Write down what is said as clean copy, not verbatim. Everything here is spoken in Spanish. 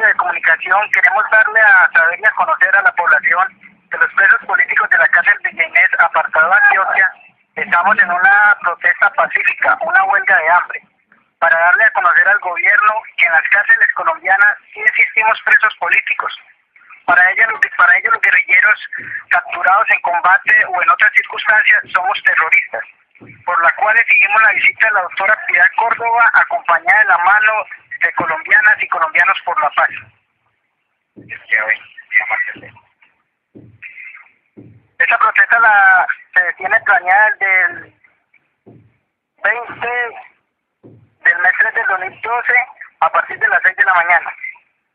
de comunicación queremos darle a saber y a conocer a la población de los presos políticos de la cárcel Villa Inés, apartado de Antioquia. Estamos en una protesta pacífica, una huelga de hambre, para darle a conocer al gobierno que en las cárceles colombianas sí existimos presos políticos. Para ellos los guerrilleros capturados en combate o en otras circunstancias somos terroristas, por la cual exigimos la visita de la doctora Piedad Córdoba, acompañada de la mano de colombianas y colombianos por la paz. Esta protesta se tiene planeada desde el 20 del mes 3 del 2012 a partir de las 6 de la mañana.